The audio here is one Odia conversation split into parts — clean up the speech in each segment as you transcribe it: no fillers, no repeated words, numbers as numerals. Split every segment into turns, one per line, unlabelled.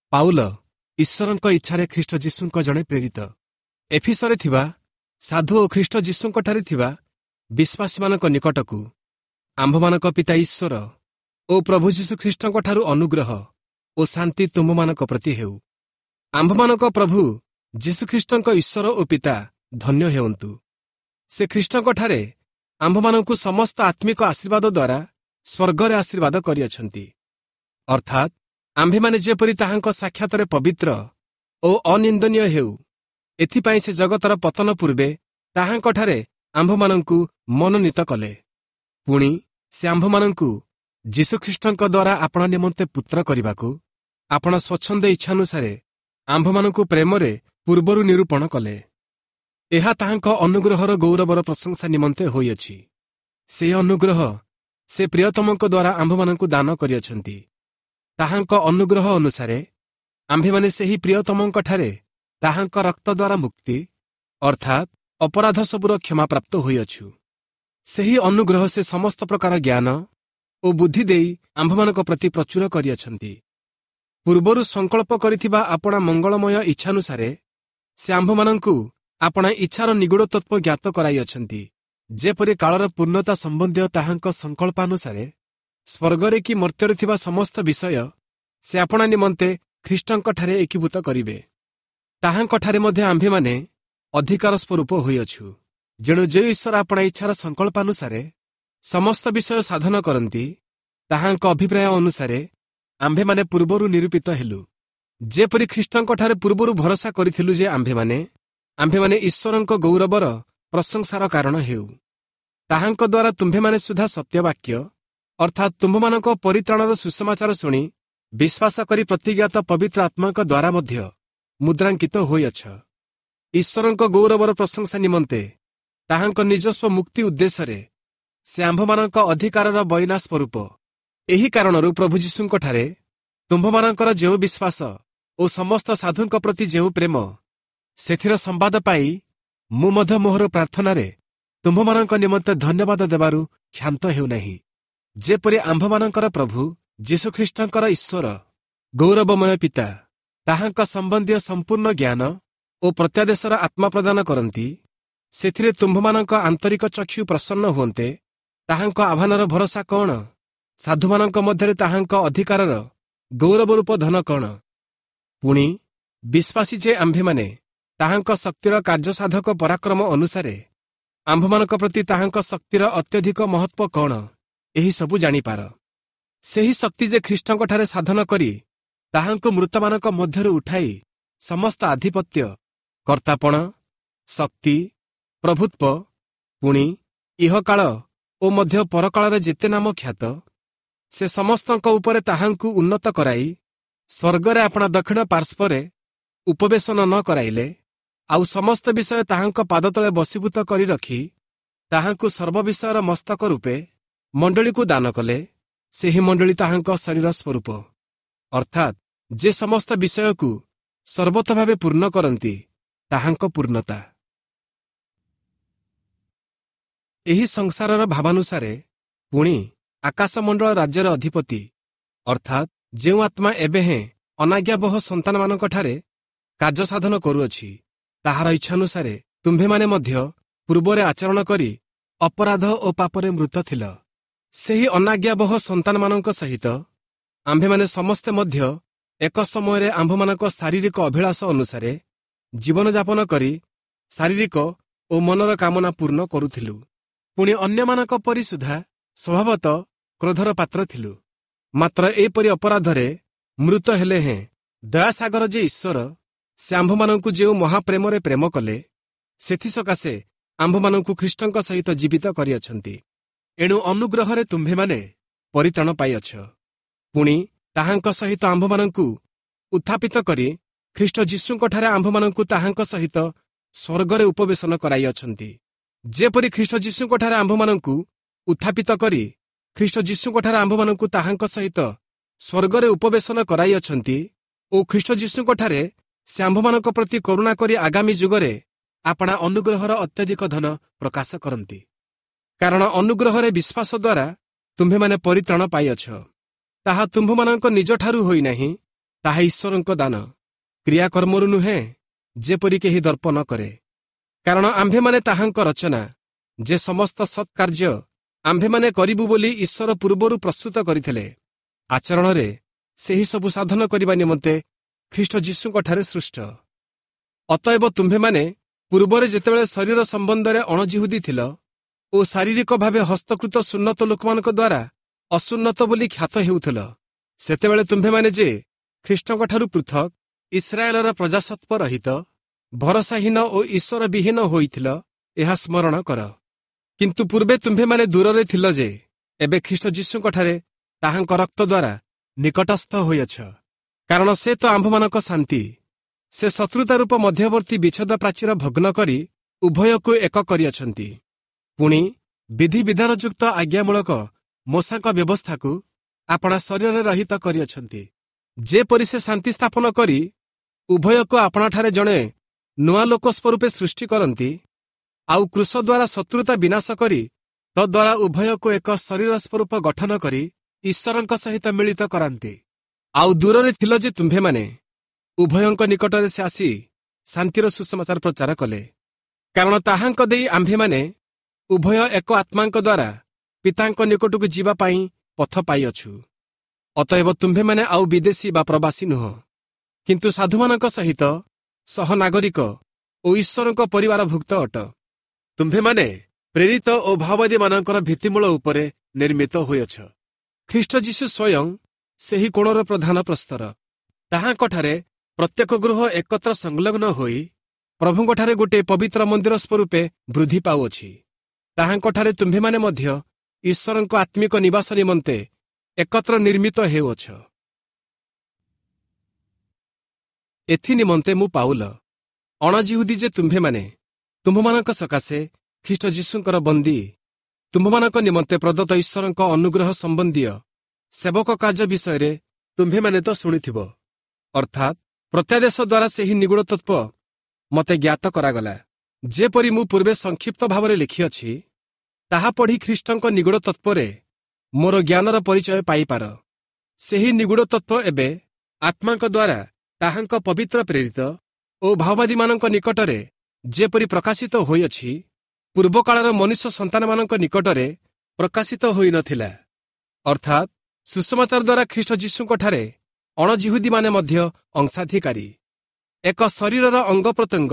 ପାଉଲ ଈଶ୍ୱରଙ୍କ ଇଚ୍ଛାରେ ଖ୍ରୀଷ୍ଟ ଯୀଶୁଙ୍କ ଜଣେ ପ୍ରେରିତ। ଏଫିସରେ ଥିବା ସାଧୁ ଓ ଖ୍ରୀଷ୍ଟ ଯୀଶୁଙ୍କଠାରେ ଥିବା ବିଶ୍ୱାସୀମାନଙ୍କ ନିକଟକୁ ଆମ୍ଭମାନଙ୍କ ପିତା ଈଶ୍ୱର ଓ ପ୍ରଭୁ ଯୀଶୁଖ୍ରୀଷ୍ଟଙ୍କଠାରୁ ଅନୁଗ୍ରହ ଓ ଶାନ୍ତି ତୁମମାନଙ୍କ ପ୍ରତି ହେଉ। ଆମ୍ଭମାନଙ୍କ ପ୍ରଭୁ ଯୀଶୁଖ୍ରୀଷ୍ଟଙ୍କ ଈଶ୍ୱର ଓ ପିତା ଧନ୍ୟ ହେଉନ୍ତୁ। ସେ ଖ୍ରୀଷ୍ଟଙ୍କଠାରେ ଆମ୍ଭମାନଙ୍କୁ ସମସ୍ତ ଆତ୍ମିକ ଆଶୀର୍ବାଦ ଦ୍ୱାରା ସ୍ୱର୍ଗରେ ଆଶୀର୍ବାଦ କରିଅଛନ୍ତି। ଅର୍ଥାତ୍ ଆମ୍ଭେମାନେ ଯେପରି ତାହାଙ୍କ ସାକ୍ଷାତରେ ପବିତ୍ର ଓ ଅନିନ୍ଦନୀୟ ହେଉ, ଏଥିପାଇଁ ସେ ଜଗତର ପତନ ପୂର୍ବେ ତାହାଙ୍କଠାରେ ଆମ୍ଭମାନଙ୍କୁ ମନୋନୀତ କଲେ। ପୁଣି ସେ ଆମ୍ଭମାନଙ୍କୁ ଯୀଶୁଖ୍ରୀଷ୍ଟଙ୍କ ଦ୍ୱାରା ଆପଣା ନିମନ୍ତେ ପୁତ୍ର କରିବାକୁ ଆପଣ ସ୍ୱଚ୍ଛନ୍ଦ ଇଚ୍ଛାନୁସାରେ ଆମ୍ଭମାନଙ୍କୁ ପ୍ରେମରେ ପୂର୍ବରୁ ନିରୂପଣ କଲେ। ଏହା ତାହାଙ୍କ ଅନୁଗ୍ରହର ଗୌରବର ପ୍ରଶଂସା ନିମନ୍ତେ ହୋଇଅଛି। ସେ ଅନୁଗ୍ରହ ସେ ପ୍ରିୟତମଙ୍କ ଦ୍ୱାରା ଆମ୍ଭମାନଙ୍କୁ ଦାନ କରିଅଛନ୍ତି। ତାହାଙ୍କ ଅନୁଗ୍ରହ ଅନୁସାରେ ଆମ୍ଭେମାନେ ସେହି ପ୍ରିୟତମଙ୍କଠାରେ ତାହାଙ୍କ ରକ୍ତ ଦ୍ୱାରା ମୁକ୍ତି ଅର୍ଥାତ୍ ଅପରାଧ ସବୁର କ୍ଷମାପ୍ରାପ୍ତ ହୋଇଅଛୁ। ସେହି ଅନୁଗ୍ରହ ସେ ସମସ୍ତ ପ୍ରକାର ଜ୍ଞାନ ଓ ବୁଦ୍ଧି ଦେଇ ଆମ୍ଭମାନଙ୍କ ପ୍ରତି ପ୍ରଚୁର କରିଅଛନ୍ତି। ପୂର୍ବରୁ ସଂକଳ୍ପ କରିଥିବା ଆପଣା ମଙ୍ଗଳମୟ ଇଚ୍ଛାନୁସାରେ ସେ ଆମ୍ଭମାନଙ୍କୁ ଆପଣା ଇଚ୍ଛାର ନିଗୁଢ଼ ତତ୍ତ୍ୱ ଜ୍ଞାତ କରାଇଅଛନ୍ତି, ଯେପରି କାଳର ପୂର୍ଣ୍ଣତା ସମ୍ବନ୍ଧୀୟ ତାହାଙ୍କ ସଂକଳ୍ପାନୁସାରେ ସ୍ୱର୍ଗରେ କି ମର୍ତ୍ତ୍ୟରେ ଥିବା ସମସ୍ତ ବିଷୟ ସେ ଆପଣା ନିମନ୍ତେ ଖ୍ରୀଷ୍ଟଙ୍କଠାରେ ଏକୀଭୂତ କରିବେ। ତାହାଙ୍କଠାରେ ମଧ୍ୟ ଆମ୍ଭେମାନେ ଅଧିକାର ସ୍ୱରୂପ ହୋଇଅଛୁ, ଯେଣୁ ଯେଉଁ ଈଶ୍ୱର ଆପଣା ଇଚ୍ଛାର ସଂକଳ୍ପାନୁସାରେ ସମସ୍ତ ବିଷୟ ସାଧନ କରନ୍ତି, ତାହାଙ୍କ ଅଭିପ୍ରାୟ ଅନୁସାରେ ଆମ୍ଭେମାନେ ପୂର୍ବରୁ ନିରୂପିତ ହେଲୁ। ଯେପରି ଖ୍ରୀଷ୍ଟଙ୍କଠାରେ ପୂର୍ବରୁ ଭରସା କରିଥିଲୁ ଯେ ଆମ୍ଭେମାନେ ଈଶ୍ୱରଙ୍କ ଗୌରବର ପ୍ରଶଂସାର କାରଣ ହେଉ। ତାହାଙ୍କ ଦ୍ୱାରା ତୁମ୍ଭେମାନେ ସୁଦ୍ଧା ସତ୍ୟବାକ୍ୟ ଅର୍ଥାତ୍ ତୁମ୍ଭମାନଙ୍କ ପରିତ୍ରାଣର ସୁସମାଚାର ଶୁଣି ବିଶ୍ୱାସ କରି ପ୍ରତିଜ୍ଞାତ ପବିତ୍ର ଆତ୍ମାଙ୍କ ଦ୍ୱାରା ମଧ୍ୟ ମୁଦ୍ରାଙ୍କିତ ହୋଇଅଛ। ଈଶ୍ୱରଙ୍କ ଗୌରବର ପ୍ରଶଂସା ନିମନ୍ତେ ତାହାଙ୍କ ନିଜସ୍ୱ ମୁକ୍ତି ଉଦ୍ଦେଶ୍ୟରେ ସେ ଆମ୍ଭମାନଙ୍କ ଅଧିକାରର ବଇନା ସ୍ୱରୂପ। ଏହି କାରଣରୁ ପ୍ରଭୁ ଯୀଶୁଙ୍କଠାରେ ତୁମ୍ଭମାନଙ୍କର ଯେଉଁ ବିଶ୍ୱାସ ଓ ସମସ୍ତ ସାଧୁଙ୍କ ପ୍ରତି ଯେଉଁ ପ୍ରେମ, ସେଥିର ସମ୍ବାଦ ପାଇ ମୁଁ ମଧ୍ୟ ମୋହର ପ୍ରାର୍ଥନାରେ ତୁମ୍ଭମାନଙ୍କ ନିମନ୍ତେ ଧନ୍ୟବାଦ ଦେବାରୁ କ୍ଷାନ୍ତ ହେଉନାହିଁ। ଯେପରି ଆମ୍ଭମାନଙ୍କର ପ୍ରଭୁ ଯୀଶୁଖ୍ରୀଷ୍ଟଙ୍କର ଈଶ୍ୱର ଗୌରବମୟ ପିତା ତାହାଙ୍କ ସମ୍ବନ୍ଧୀୟ ସମ୍ପୂର୍ଣ୍ଣ ଜ୍ଞାନ ଓ ପ୍ରତ୍ୟାଦେଶର ଆତ୍ମା ପ୍ରଦାନ କରନ୍ତି, ସେଥିରେ ତୁମ୍ଭମାନଙ୍କ ଆନ୍ତରିକ ଚକ୍ଷୁ ପ୍ରସନ୍ନ ହୁଅନ୍ତେ। ତାହାଙ୍କ ଆହ୍ୱାନର ଭରସା କଣ? ସାଧୁମାନଙ୍କ ମଧ୍ୟରେ ତାହାଙ୍କ ଅଧିକାରର ଗୌରବରୂପ ଧନ କଣ? ପୁଣି ବିଶ୍ୱାସୀ ଯେ ଆମ୍ଭେମାନେ ତାହାଙ୍କ ଶକ୍ତିର କାର୍ଯ୍ୟସାଧକ ପରାକ୍ରମ ଅନୁସାରେ ଆମ୍ଭମାନଙ୍କ ପ୍ରତି ତାହାଙ୍କ ଶକ୍ତିର ଅତ୍ୟଧିକ ମହତ୍ତ୍ୱ କଣ, ଏହିସବୁ ଜାଣିପାର। ସେହି ଶକ୍ତି ଯେ ଖ୍ରୀଷ୍ଟଙ୍କଠାରେ ସାଧନ କରି ତାହାଙ୍କୁ ମୃତମାନଙ୍କ ମଧ୍ୟରୁ ଉଠାଇ ସମସ୍ତ ଆଧିପତ୍ୟ, କର୍ତ୍ତାପଣ, ଶକ୍ତି, ପ୍ରଭୁତ୍ୱ, ପୁଣି ଇହକାଳ ଓ ମଧ୍ୟ ପରକାଳର ଯେତେ ନାମ ଖ୍ୟାତ, ସେ ସମସ୍ତଙ୍କ ଉପରେ ତାହାଙ୍କୁ ଉନ୍ନତ କରାଇ ସ୍ୱର୍ଗରେ ଆପଣା ଦକ୍ଷିଣ ପାର୍ଶ୍ୱରେ ଉପବେଶନ ନ କରାଇଲେ, ଆଉ ସମସ୍ତ ବିଷୟ ତାହାଙ୍କ ପାଦତଳେ ବଶୀଭୂତ କରି ରଖି ତାହାଙ୍କୁ ସର୍ବବିଷୟର ମସ୍ତକ ରୂପେ ମଣ୍ଡଳୀକୁ ଦାନ କଲେ। ସେହି ମଣ୍ଡଳୀ ତାହାଙ୍କ ଶରୀର ସ୍ୱରୂପ, ଅର୍ଥାତ୍ ଯେ ସମସ୍ତ ବିଷୟକୁ ସର୍ବତ ଭାବେ ପୂର୍ଣ୍ଣ କରନ୍ତି ତାହାଙ୍କ ପୂର୍ଣ୍ଣତା। ଏହି ସଂସାରର ଭାବାନୁସାରେ ପୁଣି ଆକାଶମଣ୍ଡଳ ରାଜ୍ୟର ଅଧିପତି ଅର୍ଥାତ୍ ଯେଉଁ ଆତ୍ମା ଏବେ ହେଁ ଅନାଜ୍ଞାବହ ସନ୍ତାନମାନଙ୍କଠାରେ କାର୍ଯ୍ୟସାଧନ କରୁଅଛି, ତାହାର ଇଚ୍ଛାନୁସାରେ ତୁମ୍ଭେମାନେ ମଧ୍ୟ ପୂର୍ବରେ ଆଚରଣ କରି ଅପରାଧ ଓ ପାପରେ ମୃତ ଥିଲ। ସେହି ଅନାଜ୍ଞାବହ ସନ୍ତାନମାନଙ୍କ ସହିତ ଆମ୍ଭେମାନେ ସମସ୍ତେ ମଧ୍ୟ ଏକ ସମୟରେ ଆମ୍ଭମାନଙ୍କ ଶାରୀରିକ ଅଭିଳାଷ ଅନୁସାରେ ଜୀବନଯାପନ କରି ଶାରୀରିକ ଓ ମନର କାମନା ପୂର୍ଣ୍ଣ କରୁଥିଲୁ। ପୁଣି ଅନ୍ୟମାନଙ୍କ ପରି ସୁଦ୍ଧା ସ୍ୱଭାବତଃ କ୍ରୋଧର ପାତ୍ର ଥିଲୁ। ମାତ୍ର ଏପରି ଅପରାଧରେ ମୃତ ହେଲେ ହେଁ ଦୟାସାଗର ଯେ ଈଶ୍ୱର ସେ ଆମ୍ଭମାନଙ୍କୁ ଯେଉଁ ମହାପ୍ରେମରେ ପ୍ରେମ କଲେ, ସେଥିସକାଶେ ଆମ୍ଭମାନଙ୍କୁ ଖ୍ରୀଷ୍ଟଙ୍କ ସହିତ ଜୀବିତ କରିଅଛନ୍ତି। ଏଣୁ ଅନୁଗ୍ରହରେ ତୁମ୍ଭେମାନେ ପରିତ୍ରାଣ ପାଇଅଛ। ପୁଣି ତାହାଙ୍କ ସହିତ ଆମ୍ଭମାନଙ୍କୁ ଉତ୍ଥାପିତ କରି ଖ୍ରୀଷ୍ଟ ଯୀଶୁଙ୍କଠାରେ ଆମ୍ଭମାନଙ୍କୁ ତାହାଙ୍କ ସହିତ ସ୍ୱର୍ଗରେ ଉପବେଶନ କରାଇଅଛନ୍ତି। ଯେପରି ଖ୍ରୀଷ୍ଟ ଯୀଶୁଙ୍କଠାରେ ଆମ୍ଭମାନଙ୍କୁ ଉତ୍ଥାପିତ କରି ଖ୍ରୀଷ୍ଟ ଯୀଶୁଙ୍କଠାରେ ଆମ୍ଭମାନଙ୍କୁ ତାହାଙ୍କ ସହିତ ସ୍ୱର୍ଗରେ ଉପବେଶନ କରାଇଅଛନ୍ତି ଓ ଖ୍ରୀଷ୍ଟ ଯୀଶୁଙ୍କଠାରେ ସେ ଆମ୍ଭମାନଙ୍କ ପ୍ରତି କରୁଣା କରି ଆଗାମୀ ଯୁଗରେ ଆପଣା ଅନୁଗ୍ରହର ଅତ୍ୟଧିକ ଧନ ପ୍ରକାଶ କରନ୍ତି। କାରଣ ଅନୁଗ୍ରହରେ ବିଶ୍ୱାସ ଦ୍ୱାରା ତୁମ୍ଭେମାନେ ପରିତ୍ରାଣ ପାଇଅଛ। ତାହା ତୁମ୍ଭମାନଙ୍କ ନିଜଠାରୁ ହୋଇନାହିଁ, ତାହା ଈଶ୍ୱରଙ୍କ ଦାନ, କ୍ରିୟାକର୍ମରୁ ନୁହେଁ, ଯେପରି କେହି ଦର୍ପ ନ କରେ। କାରଣ ଆମ୍ଭେମାନେ ତାହାଙ୍କ ରଚନା, ଯେ ସମସ୍ତ ସତ୍କାର୍ଯ୍ୟ ଆମ୍ଭେମାନେ କରିବୁ ବୋଲି ଈଶ୍ୱର ପୂର୍ବରୁ ପ୍ରସ୍ତୁତ କରିଥିଲେ, ଆଚରଣରେ ସେହି ସବୁ ସାଧନ କରିବା ନିମନ୍ତେ ଖ୍ରୀଷ୍ଟ ଯୀଶୁଙ୍କଠାରେ ସୃଷ୍ଟ। ଅତଏବ ତୁମ୍ଭେମାନେ ପୂର୍ବରେ ଯେତେବେଳେ ଶରୀର ସମ୍ବନ୍ଧରେ ଅଣଜିହୁଦୀ ଥିଲ ଓ ଶାରୀରିକ ଭାବେ ହସ୍ତକୃତ ସୁନ୍ନତ ଲୋକମାନଙ୍କ ଦ୍ୱାରା ଅସୁନ୍ନତ ବୋଲି ଖ୍ୟାତ ହେଉଥିଲ, ସେତେବେଳେ ତୁମ୍ଭେମାନେ ଯେ ଖ୍ରୀଷ୍ଟଙ୍କଠାରୁ ପୃଥକ, ଇସ୍ରାଏଲର ପ୍ରଜାସତ୍ତ୍ୱ ରହିତ, ଭରସାହୀନ ଓ ଈଶ୍ୱର ବିହୀନ ହୋଇଥିଲ, ଏହା ସ୍ମରଣ କର। କିନ୍ତୁ ପୂର୍ବେ ତୁମ୍ଭେମାନେ ଦୂରରେ ଥିଲ ଯେ ଏବେ ଖ୍ରୀଷ୍ଟ ଯୀଶୁଙ୍କଠାରେ ତାହାଙ୍କ ରକ୍ତ ଦ୍ୱାରା ନିକଟସ୍ଥ ହୋଇଅଛ। କାରଣ ସେ ତ ଆମ୍ଭମାନଙ୍କ ଶାନ୍ତି। ସେ ଶତ୍ରୁତା ରୂପ ମଧ୍ୟବର୍ତ୍ତୀ ବିଚ୍ଛେଦ ପ୍ରାଚୀର ଭଗ୍ନ କରି ଉଭୟକୁ ଏକ କରିଅଛନ୍ତି। ପୁଣି ବିଧିବିଧାନଯୁକ୍ତ ଆଜ୍ଞାମୂଳକ ମୋଶାଙ୍କ ବ୍ୟବସ୍ଥାକୁ ଆପଣା ଶରୀରରେ ରହିତ କରିଅଛନ୍ତି, ଯେପରି ସେ ଶାନ୍ତି ସ୍ଥାପନ କରି ଉଭୟକୁ ଆପଣାଠାରେ ଜଣେ ନୂଆ ଲୋକ ସ୍ୱରୂପେ ସୃଷ୍ଟି କରନ୍ତି, ଆଉ କ୍ରୁଶ ଦ୍ୱାରା ଶତ୍ରୁତା ବିନାଶ କରି ତଦ୍ୱାରା ଉଭୟକୁ ଏକ ଶରୀର ସ୍ୱରୂପ ଗଠନ କରି ଈଶ୍ୱରଙ୍କ ସହିତ ମିଳିତ କରାନ୍ତି। ଆଉ ଦୂରରେ ଥିଲ ଯେ ତୁମ୍ଭେମାନେ, ଉଭୟଙ୍କ ନିକଟରେ ସେ ଆସି ଶାନ୍ତିର ସୁସମାଚାର ପ୍ରଚାର କଲେ। କାରଣ ତାହାଙ୍କ ଦେଇ ଆମ୍ଭେମାନେ ଉଭୟ ଏକ ଆତ୍ମାଙ୍କ ଦ୍ୱାରା ପିତାଙ୍କ ନିକଟକୁ ଯିବା ପାଇଁ ପଥ ପାଇଅଛୁ। ଅତଏବ ତୁମ୍ଭେମାନେ ଆଉ ବିଦେଶୀ ବା ପ୍ରବାସୀ ନୁହଁ, କିନ୍ତୁ ସାଧୁମାନଙ୍କ ସହିତ ସହନାଗରିକ ଓ ଈଶ୍ୱରଙ୍କ ପରିବାରଭୁକ୍ତ ଅଟ। ତୁମ୍ଭେମାନେ ପ୍ରେରିତ ଓ ଭାବବାଦୀମାନଙ୍କର ଭିତ୍ତିମୂଳ ଉପରେ ନିର୍ମିତ ହୋଇଅଛ। ଖ୍ରୀଷ୍ଟ ଯୀଶୁ ସ୍ୱୟଂ ସେହି କୋଣର ପ୍ରଧାନ ପ୍ରସ୍ତର। ତାହାଙ୍କଠାରେ ପ୍ରତ୍ୟେକ ଗୃହ ଏକତ୍ର ସଂଲଗ୍ନ ହୋଇ ପ୍ରଭୁଙ୍କଠାରେ ଗୋଟିଏ ପବିତ୍ର ମନ୍ଦିର ସ୍ୱରୂପେ ବୃଦ୍ଧି ପାଉଅଛି। ତାହାଙ୍କଠାରେ ତୁମ୍ଭେମାନେ ମଧ୍ୟ ଈଶ୍ୱରଙ୍କ ଆତ୍ମିକ ନିବାସ ନିମନ୍ତେ ଏକତ୍ର ନିର୍ମିତ ହେଉଅଛ। ଏଥି ନିମନ୍ତେ ମୁଁ ପାଉଲ, ଅଣଜିହୁଦୀ ଯେ ତୁମ୍ଭେମାନେ, ତୁମ୍ଭମାନଙ୍କ ସକାଶେ ଖ୍ରୀଷ୍ଟ ଯୀଶୁଙ୍କର ବନ୍ଦୀ, ତୁମ୍ଭମାନଙ୍କ ନିମନ୍ତେ ପ୍ରଦତ୍ତ ଈଶ୍ୱରଙ୍କ ଅନୁଗ୍ରହ ସମ୍ବନ୍ଧୀୟ ସେବକ କାର୍ଯ୍ୟ ବିଷୟରେ ତୁମ୍ଭେମାନେ ତ ଶୁଣିଥିବ। ଅର୍ଥାତ୍ ପ୍ରତ୍ୟାଦେଶ ଦ୍ୱାରା ସେହି ନିଗୁଢ଼ ତତ୍ତ୍ୱ ମୋତେ ଜ୍ଞାତ କରାଗଲା। ଯେପରି ମୁଁ ପୂର୍ବେ ସଂକ୍ଷିପ୍ତ ଭାବରେ ଲେଖିଅଛି, ତାହା ପଢ଼ି ଖ୍ରୀଷ୍ଟଙ୍କ ନିଗୁଢ଼ ତତ୍ତ୍ୱରେ ମୋର ଜ୍ଞାନର ପରିଚୟ ପାଇପାର। ସେହି ନିଗୁଢ଼ ତତ୍ତ୍ୱ ଏବେ ଆତ୍ମାଙ୍କ ଦ୍ୱାରା ତାହାଙ୍କ ପବିତ୍ର ପ୍ରେରିତ ଓ ଭାବବାଦୀମାନଙ୍କ ନିକଟରେ ଯେପରି ପ୍ରକାଶିତ ହୋଇଅଛି, ପୂର୍ବକାଳର ମନୁଷ୍ୟ ସନ୍ତାନମାନଙ୍କ ନିକଟରେ ପ୍ରକାଶିତ ହୋଇନଥିଲା। ଅର୍ଥାତ୍ ସୁସମାଚାର ଦ୍ୱାରା ଖ୍ରୀଷ୍ଟ ଯୀଶୁଙ୍କଠାରେ ଅଣଜିହୁଦୀମାନେ ମଧ୍ୟ ଅଂଶାଧିକାରୀ, ଏକ ଶରୀରର ଅଙ୍ଗ ପ୍ରତ୍ୟଙ୍ଗ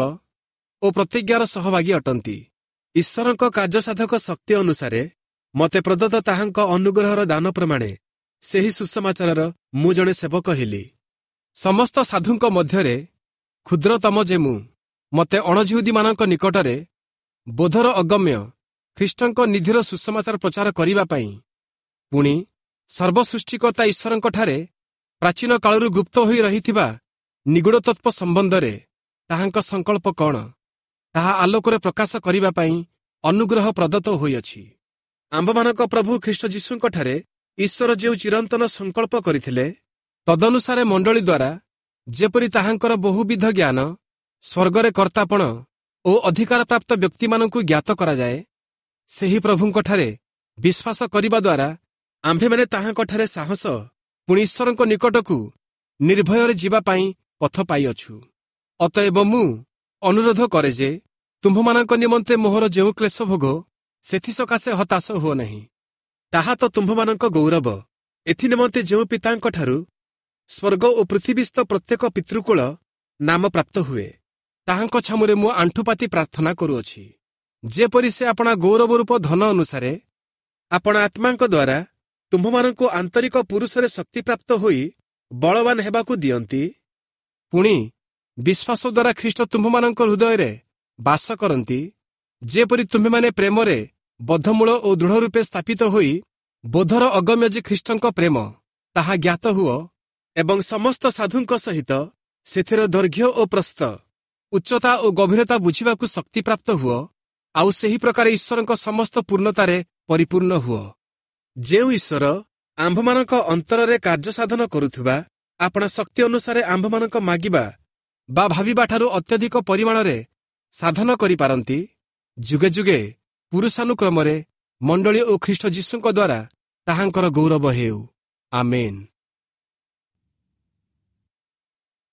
ଓ ପ୍ରତିଜ୍ଞାର ସହଭାଗୀ ଅଟନ୍ତି। ଈଶ୍ୱରଙ୍କ କାର୍ଯ୍ୟସାଧକ ଶକ୍ତି ଅନୁସାରେ ମୋତେ ପ୍ରଦତ୍ତ ତାହାଙ୍କ ଅନୁଗ୍ରହର ଦାନ ପ୍ରମାଣେ ସେହି ସୁସମାଚାରର ମୁଁ ଜଣେ ସେବକ ହେଲି। ସମସ୍ତ ସାଧୁଙ୍କ ମଧ୍ୟରେ କ୍ଷୁଦ୍ରତମ ଯେ ମୁଁ, ମୋତେ ଅଣଜିହୁଦୀମାନଙ୍କ ନିକଟରେ ବୋଧର ଅଗମ୍ୟ ଖ୍ରୀଷ୍ଟଙ୍କ ନିଧିର ସୁସମାଚାର ପ୍ରଚାର କରିବା ପାଇଁ, ପୁଣି ସର୍ବସୃଷ୍ଟିକର୍ତ୍ତା ଈଶ୍ୱରଙ୍କଠାରେ ପ୍ରାଚୀନ କାଳରୁ ଗୁପ୍ତ ହୋଇ ରହିଥିବା ନିଗୁଢ଼ ତତ୍ତ୍ୱ ସମ୍ବନ୍ଧରେ ତାହାଙ୍କ ସଂକଳ୍ପ କ'ଣ, ତାହା ଆଲୋକରେ ପ୍ରକାଶ କରିବା ପାଇଁ ଅନୁଗ୍ରହ ପ୍ରଦତ୍ତ ହୋଇଅଛି। ଆମ୍ଭମାନଙ୍କ ପ୍ରଭୁ ଖ୍ରୀଷ୍ଟ ଯୀଶୁଙ୍କଠାରେ ଈଶ୍ୱର ଯେଉଁ ଚିରନ୍ତନ ସଂକଳ୍ପ କରିଥିଲେ, ତଦନୁସାରେ ମଣ୍ଡଳୀ ଦ୍ୱାରା ଯେପରି ତାହାଙ୍କର ବହୁବିଧ ଜ୍ଞାନ ସ୍ୱର୍ଗରେ କର୍ତ୍ତାପଣ ଓ ଅଧିକାରପ୍ରାପ୍ତ ବ୍ୟକ୍ତିମାନଙ୍କୁ ଜ୍ଞାତ କରାଯାଏ, ସେହି ପ୍ରଭୁଙ୍କଠାରେ ବିଶ୍ୱାସ କରିବା ଦ୍ୱାରା ଆମ୍ଭେମାନେ ତାହାଙ୍କଠାରେ ସାହସ, ପୁଣି ଈଶ୍ୱରଙ୍କ ନିକଟକୁ ନିର୍ଭୟରେ ଯିବା ପାଇଁ ପଥ ପାଇଅଛୁ। ଅତଏବ ମୁଁ ଅନୁରୋଧ କରେ ଯେ ତୁମ୍ଭମାନଙ୍କ ନିମନ୍ତେ ମୋହର ଯେଉଁ କ୍ଲେଶ ଭୋଗ, ସେଥିସକାଶେ ହତାଶ ହୁଅ ନାହିଁ। ତାହା ତ ତୁମ୍ଭମାନଙ୍କ ଗୌରବ। ଏଥି ନିମନ୍ତେ ଯେଉଁ ପିତାଙ୍କଠାରୁ ସ୍ୱର୍ଗ ଓ ପୃଥିବୀସ୍ଥ ପ୍ରତ୍ୟେକ ପିତୃକୁଳ ନାମ ପ୍ରାପ୍ତ ହୁଏ, ତାହାଙ୍କ ଛାମୁରେ ମୁଁ ଆଣ୍ଠୁପାତି ପ୍ରାର୍ଥନା କରୁଅଛି, ଯେପରି ସେ ଆପଣା ଗୌରବ ରୂପ ଧନ ଅନୁସାରେ ଆପଣା ଆତ୍ମାଙ୍କ ଦ୍ୱାରା ତୁମ୍ଭମାନଙ୍କୁ ଆନ୍ତରିକ ପୁରୁଷରେ ଶକ୍ତିପ୍ରାପ୍ତ ହୋଇ ବଳବାନ ହେବାକୁ ଦିଅନ୍ତି। ପୁଣି ବିଶ୍ୱାସ ଦ୍ୱାରା ଖ୍ରୀଷ୍ଟ ତୁମ୍ଭମାନଙ୍କ ହୃଦୟରେ ବାସ କରନ୍ତି, ଯେପରି ତୁମ୍ଭେମାନେ ପ୍ରେମରେ ବଦ୍ଧମୂଳ ଓ ଦୃଢ଼ ରୂପେ ସ୍ଥାପିତ ହୋଇ ବୋଧର ଅଗମ୍ୟ ଯେ ଖ୍ରୀଷ୍ଟଙ୍କ ପ୍ରେମ, ତାହା ଜ୍ଞାତ ହୁଅ ଏବଂ ସମସ୍ତ ସାଧୁଙ୍କ ସହିତ ସେଥିର ଦୈର୍ଘ୍ୟ ଓ ପ୍ରସ୍ଥ, ଉଚ୍ଚତା ଓ ଗଭୀରତା ବୁଝିବାକୁ ଶକ୍ତିପ୍ରାପ୍ତ ହୁଅ, ଆଉ ସେହି ପ୍ରକାର ଈଶ୍ୱରଙ୍କ ସମସ୍ତ ପୂର୍ଣ୍ଣତାରେ ପରିପୂର୍ଣ୍ଣ ହୁଅ। ଯେଉଁ ଈଶ୍ୱର ଆମ୍ଭମାନଙ୍କ ଅନ୍ତରରେ କାର୍ଯ୍ୟସାଧନ କରୁଥିବା ଆପଣା ଶକ୍ତି ଅନୁସାରେ ଆମ୍ଭମାନଙ୍କ ମାଗିବା ବା ଭାବିବାଠାରୁ ଅତ୍ୟଧିକ ପରିମାଣରେ ସାଧନ କରିପାରନ୍ତି, ଯୁଗେ ଯୁଗେ ପୁରୁଷାନୁକ୍ରମରେ ମଣ୍ଡଳୀ ଓ ଖ୍ରୀଷ୍ଟ ଯୀଶୁଙ୍କ ଦ୍ୱାରା ତାହାଙ୍କର ଗୌରବ ହେଉ। ଆମେନ୍।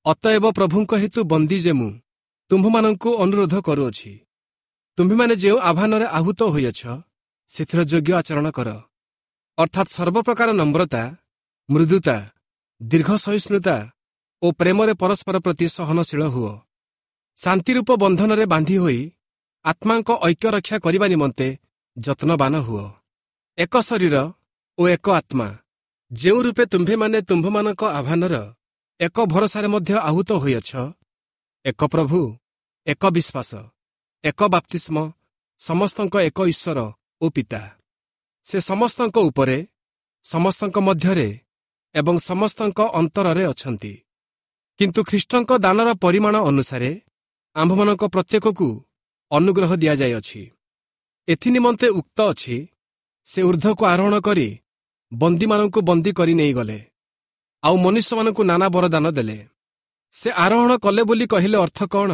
ଅତଏବ ପ୍ରଭୁଙ୍କ ହେତୁ ବନ୍ଦୀ ଯେ ମୁଁ ତୁମ୍ଭମାନଙ୍କୁ ଅନୁରୋଧ କରୁଅଛି, ତୁମ୍ଭେମାନେ ଯେଉଁ ଆହ୍ୱାନରେ ଆହୁତ ହୋଇଅଛ, ସେଥିର ଯୋଗ୍ୟ ଆଚରଣ କର, ଅର୍ଥାତ୍ ସର୍ବପ୍ରକାର ନମ୍ରତା, ମୃଦୁତା, ଦୀର୍ଘ ସହିଷ୍ଣୁତା ଓ ପ୍ରେମରେ ପରସ୍ପର ପ୍ରତି ସହନଶୀଳ ହୁଅ। ଶାନ୍ତିରୂପ ବନ୍ଧନରେ ବାନ୍ଧି ହୋଇ ଆତ୍ମାଙ୍କ ଐକ୍ୟ ରକ୍ଷା କରିବା ନିମନ୍ତେ ଯତ୍ନବାନ ହୁଅ। ଏକ ଶରୀର ଓ ଏକ ଆତ୍ମା, ଯେଉଁ ରୂପେ ତୁମ୍ଭେମାନେ ତୁମ୍ଭମାନଙ୍କ ଆହ୍ୱାନର ଏକ ଭରସାରେ ମଧ୍ୟ ଆହୁତ ହୋଇଅଛ, ଏକ ପ୍ରଭୁ, ଏକ ବିଶ୍ୱାସ, ଏକ ବାପ୍ତିସ୍ମ, ସମସ୍ତଙ୍କ ଏକ ଈଶ୍ୱର ଓ ପିତା। ସେ ସମସ୍ତଙ୍କ ଉପରେ, ସମସ୍ତଙ୍କ ମଧ୍ୟରେ ଏବଂ ସମସ୍ତଙ୍କ ଅନ୍ତରରେ ଅଛନ୍ତି। କିନ୍ତୁ ଖ୍ରୀଷ୍ଟଙ୍କ ଦାନର ପରିମାଣ ଅନୁସାରେ ଆମ୍ଭମାନଙ୍କ ପ୍ରତ୍ୟେକକୁ ଅନୁଗ୍ରହ ଦିଆଯାଇଅଛି। ଏଥିନିମନ୍ତେ ଉକ୍ତ ଅଛି, ସେ ଊର୍ଦ୍ଧ୍ୱକୁ ଆରୋହଣ କରି ବନ୍ଦୀମାନଙ୍କୁ ବନ୍ଦୀ କରି ନେଇଗଲେ, ଆଉ ମନୁଷ୍ୟମାନଙ୍କୁ ନାନା ବରଦାନ ଦେଲେ। ସେ ଆରୋହଣ କଲେ ବୋଲି କହିଲେ ଅର୍ଥ କ'ଣ?